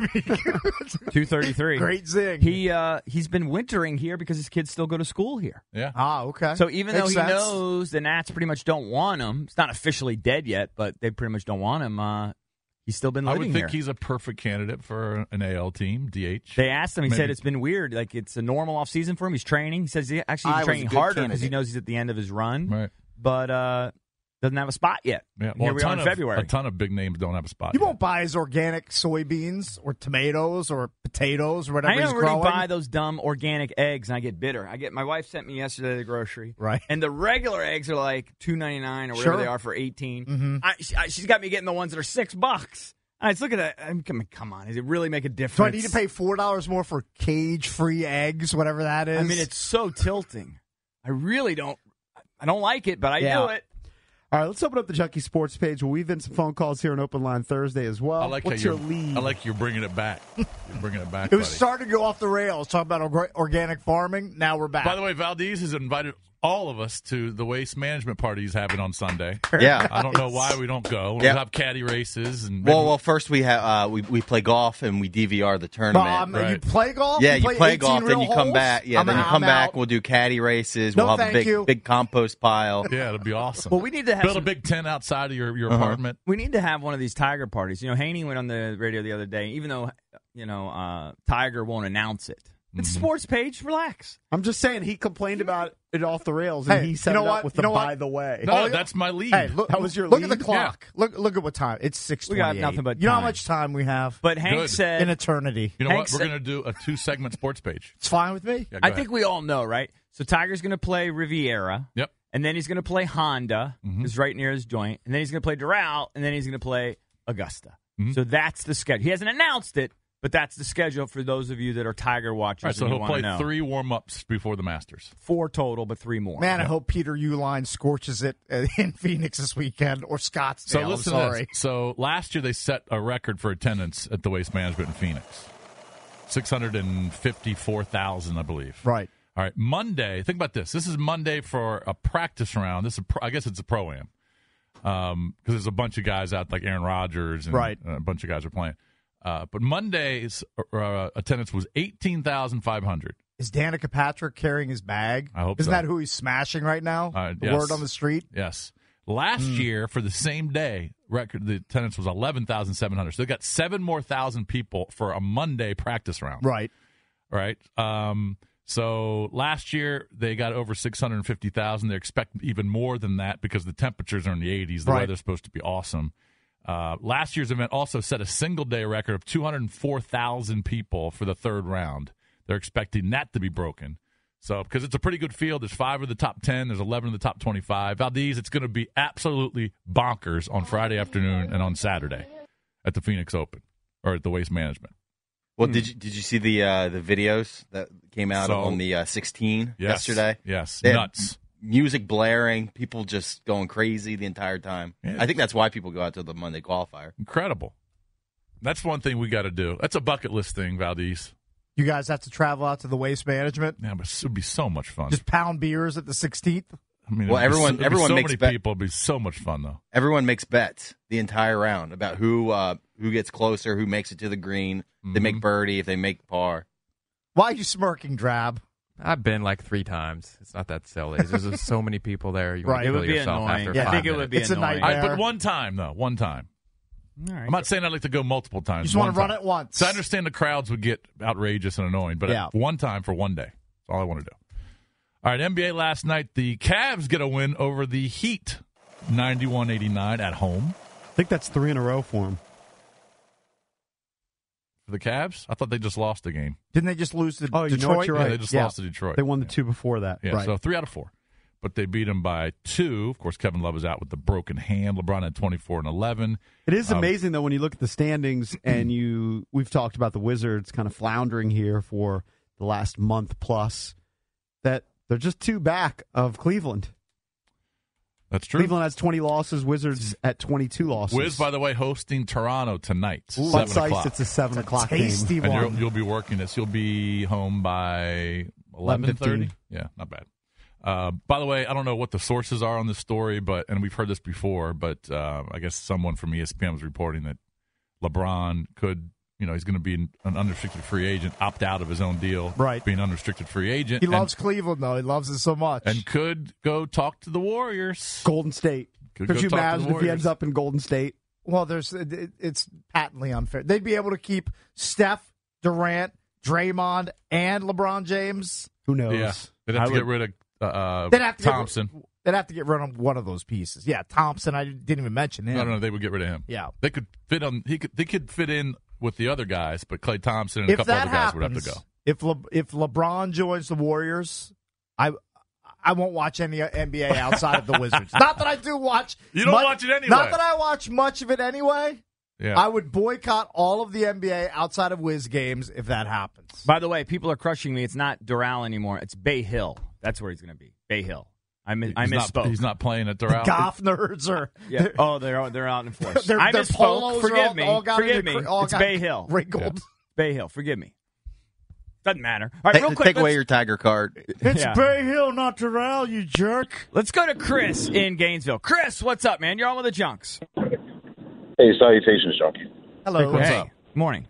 two thirty-three. Great zing. He uh, he's been wintering here because his kids still go to school here. Yeah. ah, okay. So even Makes though he sense. knows the Nats pretty much don't want him, it's not officially dead yet, but they pretty much don't want him. Uh, he's still been I living would think here. he's a perfect candidate for an A L team, D H. They asked him. He Maybe. said it's been weird. Like it's a normal off season for him. He's training. He says he actually I he's was a training good harder because he candidate. knows he's at the end of his run, Right. but uh, doesn't have a spot yet. Yeah. Here a we are ton in of, February. A ton of big names don't have a spot. You yet. won't buy his organic soybeans or tomatoes or potatoes or whatever I he's don't really growing. buy those dumb organic eggs, and I get bitter. I get my wife sent me yesterday to the grocery, Right. And the regular eggs are like two ninety nine or whatever Sure. they are for eighteen. Mhm. I, she, I, she's got me getting the ones that are six bucks. I just look at that. I'm come, come on, does it really make a difference? So I need to pay four dollars more for cage-free eggs, whatever that is. I mean, it's so tilting. I really don't. I don't like it, but I Yeah. do it. All right, let's open up the Junkie Sports page. We'll weave in some phone calls here on Open Line Thursday as well. I like What's how your you're, lead? I like you're bringing it back. You're bringing it back. it was buddy. starting to go off the rails. Talking about orga- organic farming. Now we're back. By the way, Valdez has invited all of us to the waste management party he's having on Sunday. Yeah. I don't know why we don't go. We'll Yeah. have caddy races and Well, well, first we have uh, we we play golf and we D V R the Well, tournament. um, you Right. play golf? yeah, you play, eighteen golf, then real you come holes? back. Yeah, I'm then you out- come I'm back. out. We'll do caddy races. No, we'll have thank a big you. big compost pile. yeah, it'll be awesome. Well, we need to have build some- a big tent outside of your, your Uh-huh. apartment. We need to have one of these Tiger parties. You know, Haney went on the radio the other day, even though, you know, uh, Tiger won't announce it. It's a sports page. Relax. I'm just saying he complained about it off the rails, and Hey, he set you know it up what? with You the know what? by the way. No, Oh, that's my lead. Hey, look, That was your look at the lead? clock. Look, look at what time. It's six We twenty-eight. got nothing but You know how time. much time we have? But Hank Good. said, in eternity. You know Hank what? We're said- going to do a two segment sports page. It's fine with me. Yeah, go I ahead. think we all know, right? So Tiger's going to play Riviera. Yep. And then he's going to play Honda, Mhm. who's right near his joint. And then he's going to play Doral, and then he's going to play Augusta. Mhm. So that's the schedule. He hasn't announced it, but that's the schedule for those of you that are Tiger watchers. All right, so and you he'll wanna play know. three warm ups before the Masters. Four total, but three more. Man, I hope Peter Uline scorches it uh, in Phoenix this weekend or Scottsdale. So I'm listen to sorry. this. So last year they set a record for attendance at the Waste Management in Phoenix, six hundred and fifty-four thousand, I believe. Right. All right, Monday. Think about this. This is Monday for a practice round. This is, a pro, I guess, it's a pro am, because there's a bunch of guys out like Aaron Rodgers and Right. a bunch of guys are playing. Uh, but Monday's uh, attendance was eighteen thousand five hundred. Is Danica Patrick carrying his bag? I hope Isn't so. that who he's smashing right now? Uh, the yes. word on the street? Yes. Last Hmm. year for the same day, record the attendance was eleven thousand seven hundred. So they got seven more thousand people for a Monday practice round. Right. Right. Um, so last year they got over six hundred fifty thousand. They expect even more than that because the temperatures are in the eighties. The Right. weather's supposed to be awesome. Uh, last year's event also set a single day record of two hundred four thousand people for the third round. They're expecting that to be broken. So, because it's a pretty good field, there's five of the top ten, there's eleven of the top twenty-five. Valdez, it's going to be absolutely bonkers on Friday afternoon and on Saturday at the Phoenix Open or at the Waste Management. Well, did you did you see the uh, the videos that came out So- on the uh, sixteen Yes, yesterday? yes, They had nuts. Music blaring, people just going crazy the entire time. Yeah. I think that's why people go out to the Monday qualifier. Incredible. That's one thing we got to do. That's a bucket list thing, Valdez. You guys have to travel out to the Waste Management. Yeah, but it would be so much fun. Just pound beers at the sixteenth. I mean, Well, it'd be so- everyone- it'd be everyone so makes many bet- people. It'd be so much fun, though. Everyone makes bets the entire round about who uh, who gets closer, who makes it to the green. They Mm-hmm. make birdie if they make par. Why are you smirking, Drab? I've been like three times. It's not that silly. There's just so many people there. You Right. want to It would kill be yourself annoying. after Yeah, I five think it minutes. would be It's a annoying. nightmare. All right, but one time though, one time. All right. I'm not saying I'd like to go multiple times. You just want One to run time. it once. So I understand the crowds would get outrageous and annoying, but Yeah. one time for one day. That's all I want to do. All right, N B A last night, the Cavs get a win over the Heat, ninety-one eighty-nine at home. I think that's three in a row for him. For the Cavs? I thought they just lost a game. Didn't they just lose to Oh, you know Detroit? what, you're Yeah, right. they just Yeah. lost to Detroit. They won the Yeah. two before that. Yeah, Right. so three out of four. But they beat them by two. Of course, Kevin Love is out with the broken hand. LeBron had twenty-four and eleven. It is Um, amazing though when you look at the standings and you we've talked about the Wizards kind of floundering here for the last month plus that they're just two back of Cleveland. That's true. Cleveland has twenty losses, Wizards at twenty-two losses. Wiz, by the way, hosting Toronto tonight, Bud seven Sice, o'clock. it's a seven o'clock Tasty game. And one. you'll, you'll be working this. You'll be home by eleven thirty. Yeah, not bad. Uh, by the way, I don't know what the sources are on this story, but and we've heard this before, but uh, I guess someone from E S P N was reporting that LeBron could, you know, he's going to be an unrestricted free agent, opt out of his own deal, Right. Be an unrestricted free agent. He and, loves Cleveland, though. He loves it so much. and could go talk to the Warriors. Golden State. Could Could go you talk to the imagine if he Warriors. ends up in Golden State? Well, there's it, it's patently unfair. They'd be able to keep Steph, Durant, Draymond, and LeBron James. Who knows? Yeah, they'd have I to would- get rid of uh, They'd have to Thompson. Get, they'd have to get rid of one of those pieces. Yeah, Thompson. I didn't even mention him. No, no, no, they would get rid of him. Yeah. They could fit on. He could. They could fit in with the other guys, but Klay Thompson and a If couple that other guys happens, would have to go. if Le, if LeBron joins the Warriors, I I won't watch any N B A outside of the Wizards. Not that I do watch. You don't much- watch it anyway. Not that I watch much of it anyway. Yeah. I would boycott all of the N B A outside of Wiz games if that happens. By the way, people are crushing me. It's not Doral anymore. It's Bay Hill. That's where he's going to be. Bay Hill. I, mi- I he's misspoke. Not, he's not playing at The Doral. golf nerds are. Yeah. Oh, they're they're out in force. Their, I their misspoke. polos are Forgive all, me. all got Forgive into- me. all It's got Bay Hill. Wrinkled. Bay Hill. Forgive me. Doesn't matter. All right, Take, real quick. take away let's- your Tiger card. It's Yeah. Bay Hill, not Doral, you jerk. Let's go to Chris in Gainesville. Chris, what's up, man? You're on with the Junks. Hey, salutations, Junkie. Hello. What's hey. up? Morning.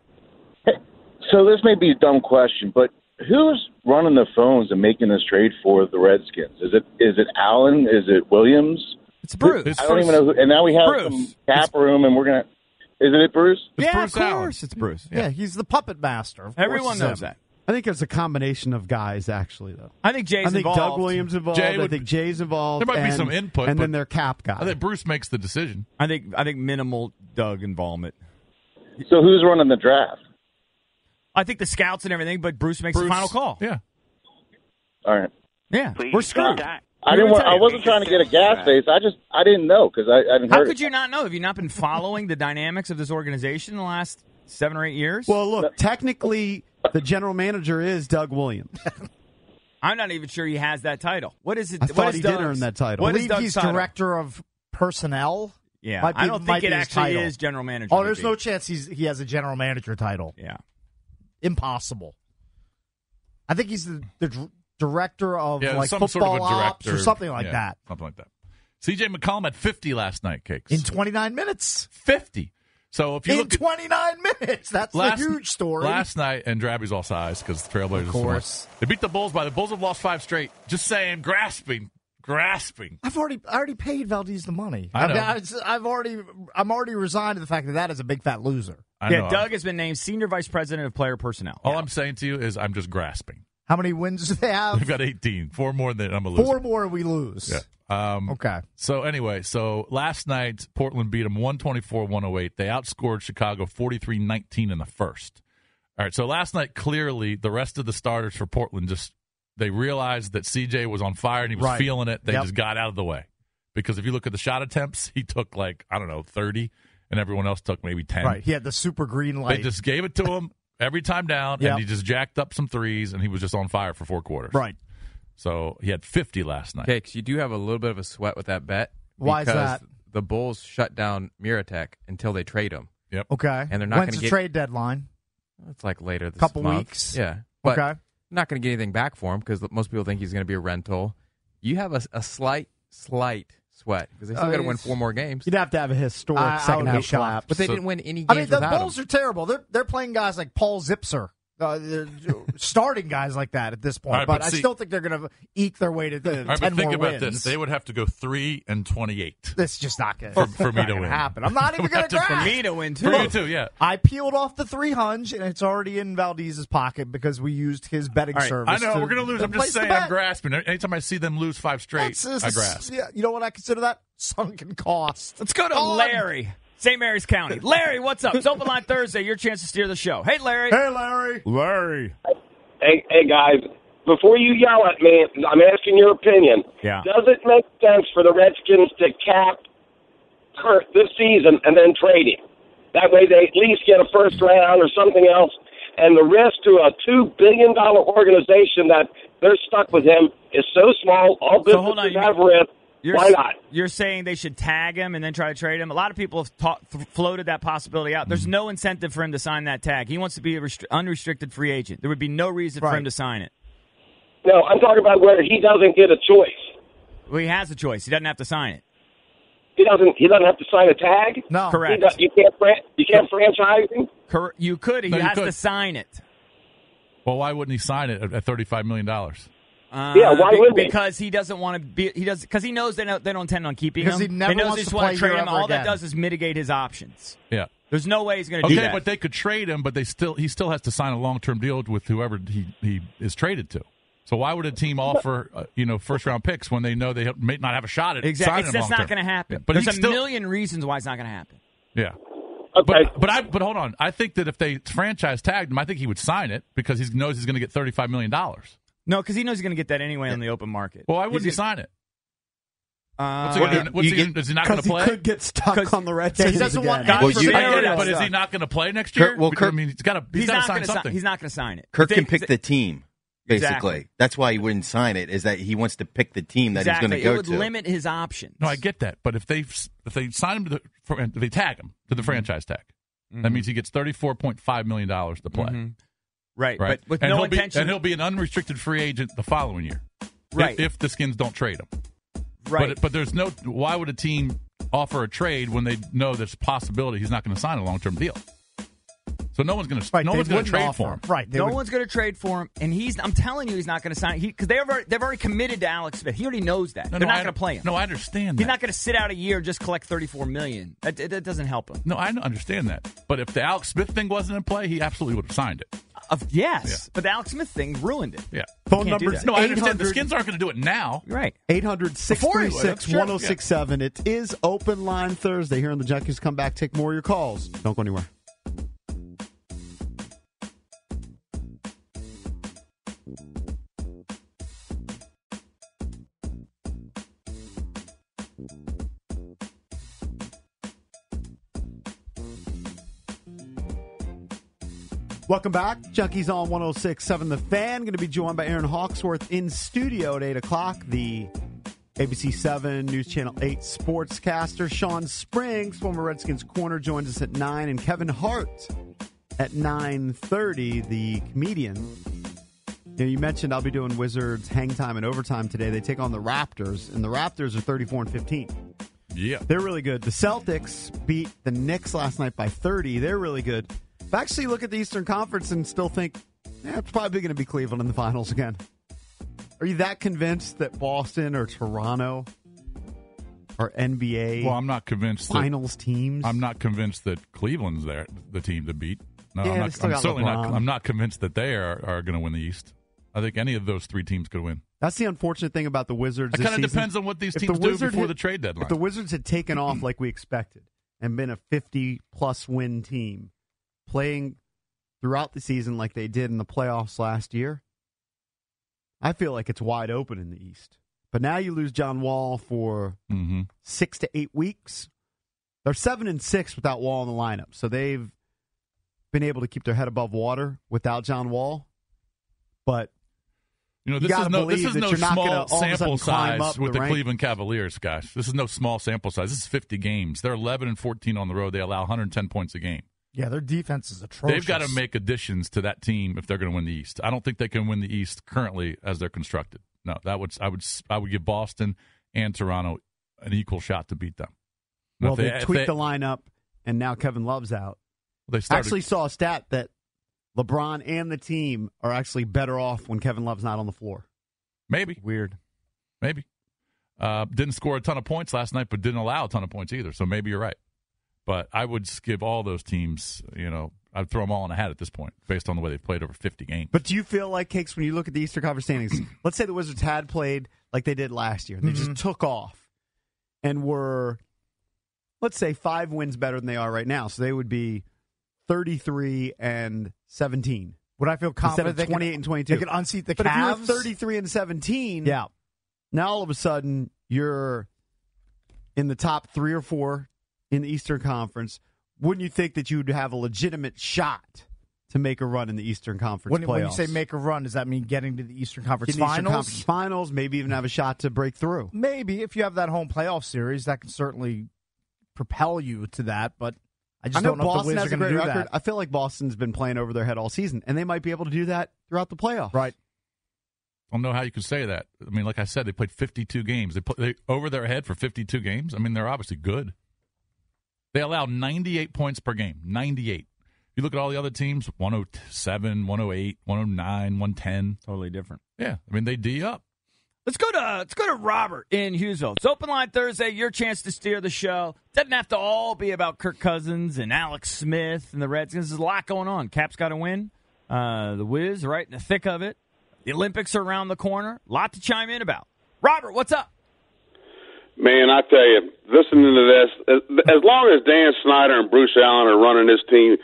So this may be a dumb question, but who's running the phones and making this trade for the Redskins? Is it is it Allen? Is it Williams? It's Bruce. It's I don't Bruce. even know. Who, and now we have Bruce. some cap room, and we're gonna. Is it Bruce? It's yeah, Bruce of Allen. course. It's Bruce. Yeah, he's the puppet master. Of course Everyone it's knows him. that. I think it's a combination of guys, actually, though. I think Jay's I think involved. Doug Williams involved. Jay I would- think Jay's involved. There might be and- some input, and but then their cap guy. I think Bruce makes the decision. I think I think minimal Doug involvement. So who's running the draft? I think the scouts and everything, but Bruce makes Bruce, the final call. Yeah. All right. Yeah, Please we're screwed. stop. I didn't. gonna Want, tell I you. wasn't trying to get a gas face. I just I didn't know because I, I didn't How heard could it. you not know? Have you not been following the dynamics of this organization in the last seven or eight years? well, look, technically, the general manager is Doug Williams. I'm not even sure he has that title. What is it? I what thought is he did Doug's- earn that title. What I is believe Doug's he's title? director of personnel. Yeah, Might be- I don't might think be it his actually title. is general manager. Oh, would there's be. no chance he's he has a general manager title. Yeah. Impossible. I think he's the, the d- director of Yeah, like some football sort of a ops director. or something like Yeah, that. Something like that. C J McCollum had fifty last night, Cakes. In twenty-nine minutes. fifty. So if you In look at twenty-nine minutes. That's last, the huge story. Last night, and Drabby's all size because the Trailblazers. Of course. They beat the Bulls by the Bulls have lost five straight. Just saying, grasping, grasping. I've already I already paid Valdez the money. I know. I've, I've already I'm already resigned to the fact that that is a big fat loser. I yeah, know. Doug has been named senior vice president of player personnel. All I'm saying to you is I'm just grasping. How many wins do they have? We've got eighteen. Four more than I'm a loser. Four more we lose. Yeah. Um, Okay. So anyway, so last night Portland beat them one twenty-four one oh eight. They outscored Chicago forty-three nineteen in the first. All right, so last night clearly the rest of the starters for Portland just they realized that C J was on fire and he was Right. feeling it. They Yep. just got out of the way. Because if you look at the shot attempts, he took like, I don't know, thirty and everyone else took maybe ten. Right. He had the super green light. They just gave it to him every time down Yep. and he just jacked up some threes and he was just on fire for four quarters. Right. So he had fifty last night. Cakes, you do have a little bit of a sweat with that bet. Why is because that? The Bulls shut down Mirotic until they trade him. Yep. Okay. And they're not When's gonna the get- trade deadline? It's like later this Couple month. weeks? Yeah. But Okay. not going to get anything back for him because most people think he's going to be a rental. You have a, a slight, slight sweat because they still Uh, got to win it's- four more games. You'd have to have a historic I- I second would be half shocked. collapse. But they So- didn't win any games I mean, the without Bulls him. are terrible. They're they're playing guys like Paul Zipser. Uh, they're starting guys like that at this point, All right, but, but I see- still think they're going to eke their way to the All right, ten but think more about wins. this. They would have to go three and twenty-eight. That's just not going for, for me to win. happen. I'm not even going to For me to win, too. For you too, yeah. I peeled off the three hundred, and it's already in Valdez's pocket because we used his betting All right, service. I know to, we're going to lose. to I'm place just the saying. bet. I'm grasping. Anytime I see them lose five straight, That's just- I grasp. Yeah, you know what I consider that? Sunken cost. Let's go to On. Larry, Saint Mary's County. Larry, what's up? It's Open Line Thursday. Your chance to steer the show. Hey, Larry. Hey, Larry. Larry. Hey, hey, guys. Before you yell at me, I'm asking your opinion. Yeah. Does it make sense for the Redskins to cap Kurt this season and then trade him? That way they at least get a first round or something else, and the risk to a two billion dollars organization that they're stuck with him is so small, all So hold on, businesses you have mean- risk. You're, Why not? You're saying they should tag him and then try to trade him? A lot of people have ta- th- floated that possibility out. There's no incentive for him to sign that tag. He wants to be an restri- unrestricted free agent. There would be no reason for Right. him to sign it. No, I'm talking about where he doesn't get a choice. Well, he has a choice. He doesn't have to sign it. He doesn't. He doesn't have to sign a tag. No. Correct. He does, you can't. Fran- you can't franchise him. Cor- you could. He No, you has could. to sign it. Well, why wouldn't he sign it at, at thirty-five million dollars? Uh, Yeah, why be- wouldn't he? Because he doesn't want to be. He does because he knows they don't. They don't intend on keeping Because him. he never they knows wants they just to want play to trade here him. ever All that again. does is mitigate his options. Yeah. There's no way he's going to do Okay, that. but they could trade him, but they still he still has to sign a long term deal with whoever he, he is traded to. So why would a team offer uh, you know first round picks when they know they have, may not have a shot at exactly. signing It's him just long not term? going to happen. Yeah, but There's he's a still, million reasons why it's not going to happen. Yeah. Okay. But but I but hold on. I think that if they franchise tagged him, I think he would sign it because he knows he's going to get thirty-five million dollars. No, because he knows he's going to get that anyway on the open market. Well, why wouldn't he He's sign it? Uh, What's he gonna, what's he gonna, is he not going Because to he play? could get stuck 'Cause- on the Yeah, Redskins he doesn't again. want Well, any you- I get it, scenario. but is he not going to play next year? Kurt- well, Because, I Kurt- mean, he's got to. He's He's got to not sign going to. something. He's not going to sign it. Kirk They- can pick the team, basically. Exactly. That's why he wouldn't sign it, is that he wants to pick the team that exactly. he's going It to go would to. limit his options. No, I get that, but if they if they sign him to the if they tag him to the franchise tag, that means he gets thirty-four point five million dollars to play. Mhm. Right, Right, but with and no he'll intention. be, and he'll be an unrestricted free agent the following year, Right. If, if the Skins don't trade him, right. But but there's no. Why would a team offer a trade when they know there's a possibility he's not going to sign a long term deal? So no one's going to Right, no they one's going to wouldn't trade offer for him. Right. They no would- one's going to trade for him, and he's. I'm telling you, he's not going to sign. Because they have already, they've already committed to Alex Smith. He already knows that. No, They're no, not I- going to play him. No, I understand. He's that. not going to sit out a year and just collect thirty-four million. That, that doesn't help him. No, I understand that. But if the Alex Smith thing wasn't in play, he absolutely would have signed it. Of yes, Yeah. but the Alex Smith thing ruined it. Yeah. Phone Can't do number that. No, I understand. The eight hundred Skins aren't going to do it now. Right. eight hundred, six three six, one oh six seven. It is Open Line Thursday here on the Junkies. Come back, take more of your calls. Don't go anywhere. Welcome back. Junkies on one oh six point seven The Fan. Going to be joined by Aaron Hawksworth in studio at eight o'clock. The A B C seven News Channel eight sportscaster Sean Springs, former Redskins corner, joins us at nine. And Kevin Hart at nine thirty, the comedian. You know, you mentioned I'll be doing Wizards hang time and overtime today. They take on the Raptors, and the Raptors are thirty-four and fifteen. Yeah. They're really good. The Celtics beat the Knicks last night by thirty. They're really good. I actually look at the Eastern Conference and still think, yeah, it's probably going to be Cleveland in the finals again. Are you that convinced that Boston or Toronto are N B A Well, I'm not convinced. finals that, teams? I'm not convinced that Cleveland's there, the team to beat. No, Yeah, I'm, they not, still I'm got certainly not. LeBron. I'm not convinced that they are, are going to win the East. I think any of those three teams could win. That's the unfortunate thing about the Wizards It this kind of season. depends on what these If teams the do Wizard before had- the trade deadline. If the Wizards had taken off like we expected and been a fifty-plus win team playing throughout the season like they did in the playoffs last year, I feel like it's wide open in the East. But now you lose John Wall for mm-hmm. six to eight weeks. They're seven and six without Wall in the lineup, so they've been able to keep their head above water without John Wall. But You know, You this is gotta no this believe is that no you're not gonna small all of a sudden sample climb size up with the the rank- Cleveland Cavaliers, guys. This is no small sample size. This is fifty games. They're eleven and fourteen on the road. They allow one hundred ten points a game. Yeah, their defense is atrocious. They've got to make additions to that team if they're going to win the East. I don't think they can win the East currently as they're constructed. No, that would I would I would give Boston and Toronto an equal shot to beat them. Now, well, if they if tweaked the lineup, and now Kevin Love's out. They I started, actually saw a stat that LeBron and the team are actually better off when Kevin Love's not on the floor. Maybe. Weird. Maybe. Uh, didn't score a ton of points last night, but didn't allow a ton of points either. So maybe you're right. But I would give all those teams, you know, I'd throw them all in a hat at this point based on the way they've played over fifty games. But do you feel like, Cakes, when you look at the Eastern Conference standings, let's say the Wizards had played like they did last year. They Mm-hmm. just took off and were, let's say, five wins better than they are right now. So they would be thirty-three and seventeen. Would I feel confident Instead of twenty-eight and twenty-two. They could unseat the but Cavs. if you're thirty-three and seventeen, yeah. now all of a sudden you're in the top three or four in the Eastern Conference. Wouldn't you think that you would have a legitimate shot to make a run in the Eastern Conference When, playoffs? when you say make a run, does that mean getting to the Eastern Conference Getting to the Eastern Finals? Conference Finals, maybe even have a shot to break through. Maybe if you have that home playoff series, that can certainly propel you to that. But I just I know don't know Boston if the Wizards has are a going to great do record. that. I feel like Boston's been playing over their head all season, and they might be able to do that throughout the playoffs. Right. I don't know how you could say that. I mean, like I said, they played fifty-two games. They play they, over their head for fifty-two games. I mean, they're obviously good. They allow ninety-eight points per game. ninety-eight. You look at all the other teams, one oh seven, one oh eight, one oh nine, one ten. Totally different. Yeah, I mean, they D up. Let's go to let's go to Robert in Hughesville. It's Open Line Thursday. Your chance to steer the show. Doesn't have to all be about Kirk Cousins and Alex Smith and the Redskins. There's a lot going on. Cap's got to win. Uh, the Wiz right in the thick of it. The Olympics are around the corner. A lot to chime in about. Robert, what's up? Man, I tell you, listening to this, as, as long as Dan Snyder and Bruce Allen are running this team,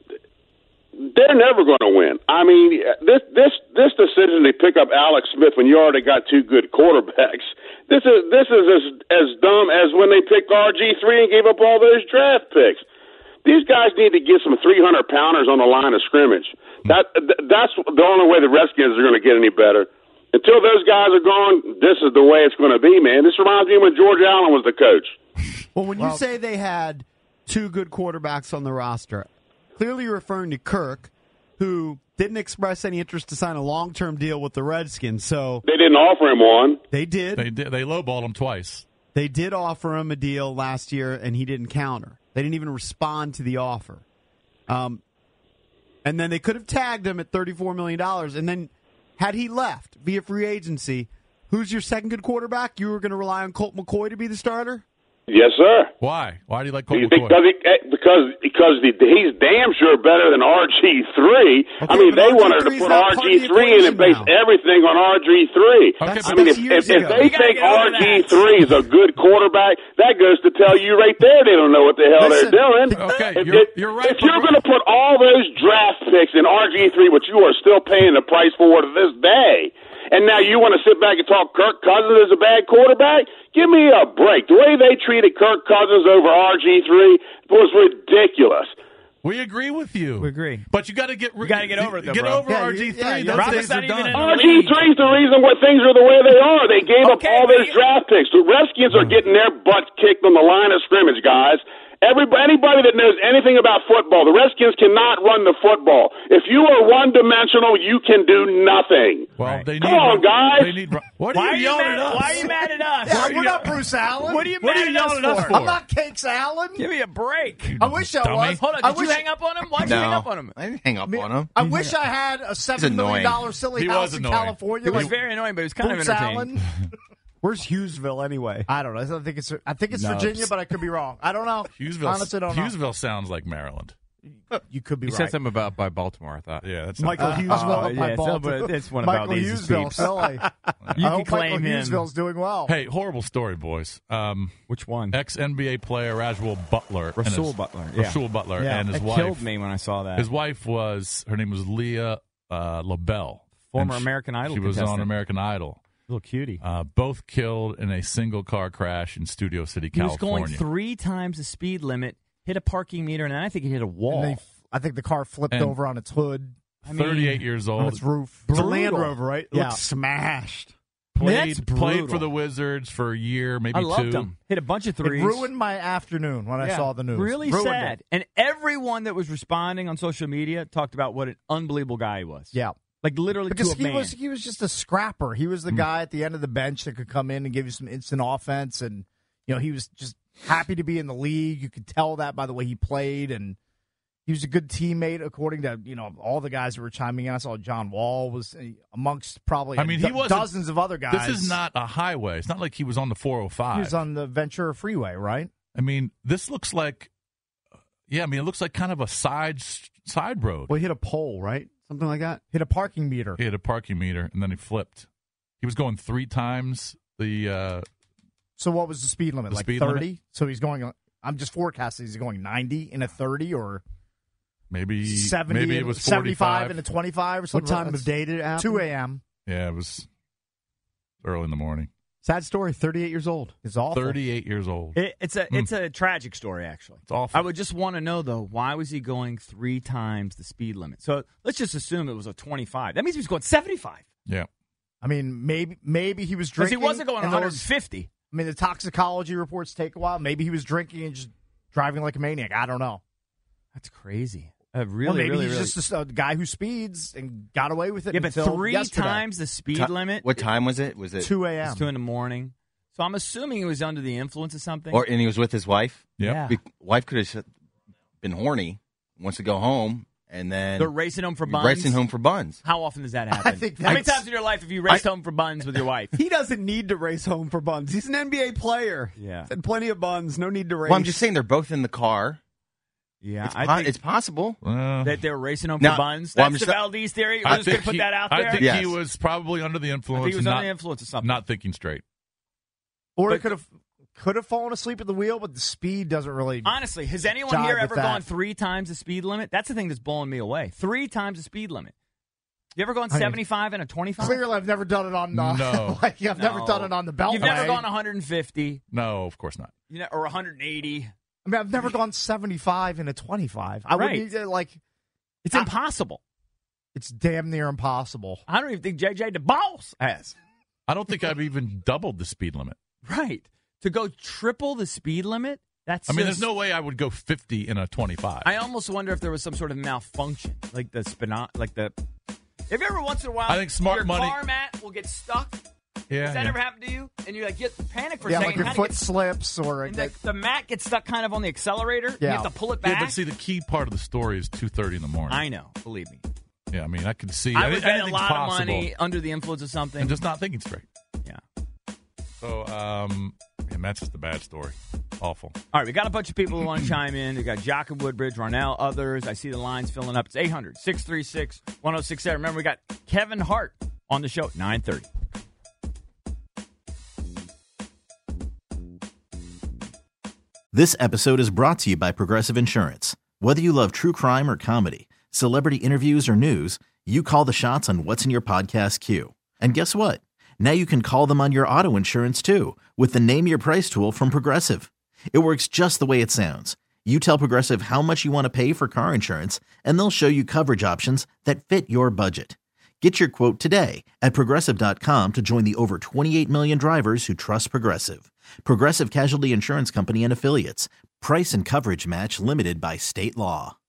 they're never going to win. I mean, this this this decision to pick up Alex Smith when you already got two good quarterbacks, this is this is as as dumb as when they picked R G three and gave up all those draft picks. These guys need to get some three hundred pounders on the line of scrimmage. That that's the only way the Redskins are going to get any better. Until those guys are gone, this is the way it's going to be, man. This reminds me when George Allen was the coach. Well, when Well- you say they had two good quarterbacks on the roster, clearly you're referring to Kirk, who didn't express any interest to sign a long-term deal with the Redskins. So They didn't offer him one. they did. They did, they lowballed him twice. They did offer him a deal last year, and he didn't counter. They didn't even respond to the offer. Um, and then they could have tagged him at thirty-four million dollars. And then had he left via free agency, who's your second good quarterback? You were going to rely on Colt McCoy to be the starter? Yes, sir. Why? Why do you like Colt Because McCoy? he, because because the, he's damn sure better than R G three. I Okay, mean, but they R G wanted to three is put not R part G of the three in and equation base now. everything on R G three. Okay, That's I mean, if, years if, if ago. they You gotta think get over R G three is a good quarterback, that goes to tell you right there they don't know what the hell Listen, they're doing. Okay, If, you're- if- you're right, If you're but- going to put all those draft picks in R G three, which you are still paying the price for to this day, and now you want to sit back and talk Kirk Cousins is a bad quarterback? Give me a break. The way they treated Kirk Cousins over R G three was ridiculous. We agree with you. We agree. But you got to get You gotta get over it, though, Get bro. over Yeah, R you- G three. yeah, you Those Robert's days not are even done. in the R G three is the reason why things are the way they are. They gave up Okay, all but those you- draft picks. The Redskins are getting their butts kicked on the line of scrimmage, guys. Everybody, anybody that knows anything about football, the Redskins cannot run the football. If you are one-dimensional, you can do nothing. Well, they need Come on, guys. They need. What are Why you are you yelling mad? at us? Why are you mad at us? Yeah, Why are we're you- not Bruce Allen. What are you What mad are you at us yelling at us for? for? I'm not Cakes Allen. Give me a break. I wish I Dummy. was. Hold on, I did you wish, hang up on him? Why'd you hang up on him? I didn't hang up on him. I wish I had a seven million dollar silly He house was in annoying. California. It was like very annoying, but it was kind Bruce of entertaining. Allen. Where's Hughesville anyway? I don't know. I think it's I think it's Nubs. Virginia, but I could be wrong. I don't know. Hughesville. Honestly, don't know. Hughesville sounds like Maryland. You could be You right. said something about by Baltimore, I thought. Yeah, that's Michael Uh, Hughesville. uh, yeah, by it's Baltimore. up- it's one of Michael Valdez's Hughesville, peeps. silly. You I can hope claim Michael him. Hughesville's doing well. Hey, horrible story, boys. Um, Which one? Ex N B A player Rasual Butler. and Rasul his- Butler, yeah. Rasul Butler Yeah. and his That wife. killed me when I saw that. His wife was her name was Leah uh, LaBelle. Former And she- American Idol She was on contestant. American Idol. Little cutie. Uh, both killed in a single car crash in Studio City, He was California. going three times the speed limit, hit a parking meter, and then I think he hit a wall. And they, I think the car flipped And- over on its hood, I mean, thirty-eight years on old. its roof. It's a Land brutal. Rover, right? It Yeah. looks smashed. That's Played, played brutal. for the Wizards for a year, maybe I loved two. him. Hit a bunch of It threes. ruined my afternoon when I Yeah, saw the news. Really Ruined sad. it. And everyone that was responding on social media talked about what an unbelievable guy he was. Yeah. Like literally Because to a he man. was he was just a scrapper. He Hmm. was the guy at the end of the bench that could come in and give you some instant offense, and you know he was just happy to be in the league. You could tell that by the way he played, and he He was a good teammate, according to you know all the guys that were chiming in. I saw John Wall was amongst probably I mean, he do- wasn't- dozens of other guys. This is not a highway. It's not like he was on the four oh five. He was on the Ventura Freeway, right? I mean, this looks like, yeah, I mean, it looks like kind of a side side road. Well, he hit a pole, right? Something like that. Hit a parking meter. He hit a parking meter, and then he flipped. He was going three times the. Uh, So what was the speed limit? The Like speed thirty? limit? So he's going. I'm just forecasting. He's going ninety in a thirty, or maybe seventy. maybe it in- was seventy-five forty-five. in a twenty-five, or What something. time of day did it happen? Two a.m. Yeah, it was early in the morning. Sad story. thirty-eight years old. It's awful. thirty-eight years old. It, it's a Mm. it's a tragic story, actually. It's awful. I would just want to know though, why was he going three times the speed limit? So let's just assume it was a twenty-five. That means he was going seventy-five. Yeah. I mean, maybe maybe he was Because he drinking. wasn't going and one those- fifty. I mean, the toxicology reports take a while. Maybe he was drinking and just driving like a maniac. I don't know. That's crazy. Uh, really, well, maybe really, he's really. just a, a guy who speeds and got away with it. Yeah, but until three yesterday. times the speed Ti- limit. What time was it? Was it two It's a.m. two in the morning. So I'm assuming he was under the influence of something. Or and he was with his wife. Yep. Yeah. Be- wife could have been horny, wants to go home, and then They're racing home for buns. racing home for buns. How often does that happen? I think How many that's- times in your life have you raced home for buns with your wife? He doesn't need to race home for buns. He's an N B A player. Yeah. He's had plenty of buns. No need to race. Well, I'm just saying they're both in the car. Yeah, It's, I po- think it's possible. Uh, that they were racing home Now- for buns. well, That's I'm the just- Valdez theory. We're I just going think to put he- that out I there. think Yes. he was probably under the influence. I think he was and under not, the influence of something. not thinking straight. Or But- he could have could have fallen asleep at the wheel, but the speed doesn't really. Honestly, has anyone jive here with ever that. gone three times the speed limit? That's the thing that's blowing me away. Three times the speed limit. You ever gone I mean, seventy-five and a twenty-five? Clearly, I've never done it on. Uh, No. like I've never No. done it on the Beltway. You've never gone one hundred fifty No, of course not. you know, or one hundred eighty. I mean, I've never gone seventy-five in a twenty-five. I Right. wouldn't like. It's I- impossible. It's damn near impossible. I don't even think J J DeBoss has. I don't think I've even doubled the speed limit. Right. To go triple the speed limit, that's I mean, just- there's no way I would go fifty in a twenty-five. I almost wonder if there was some sort of malfunction, like the spino, like the. Have you ever once in a while? I think smart your money- car mat will get stuck. yeah, Has that yeah. ever happened to you? And you like get panic for a Yeah, second. like your how to foot get- slips or and the, the mat gets stuck kind of on the accelerator. You Yeah. have to pull it Yeah, back. but see, the key part of the story is two thirty in the morning. I know. Believe me. Yeah, I mean, I can see I any- would bet a anything's lot possible, of money under the influence of something. and just not thinking straight. Yeah. So, um, and that's just a bad story. Awful. All right, we got a bunch of people who want to chime in. We got Jock and Woodbridge, Ronell, others. I see the lines filling up. It's eight hundred, six three six, one oh six seven. Remember, we got Kevin Hart on the show at nine thirty. This episode is brought to you by Progressive Insurance. Whether you love true crime or comedy, celebrity interviews or news, you call the shots on what's in your podcast queue. And guess what? Now you can call them on your auto insurance too with the Name Your Price tool from Progressive. It works just the way it sounds. You tell Progressive how much you want to pay for car insurance, and they'll show you coverage options that fit your budget. Get your quote today at Progressive dot com to join the over twenty-eight million drivers who trust Progressive. Progressive Casualty Insurance Company and Affiliates. Price and coverage match limited by state law.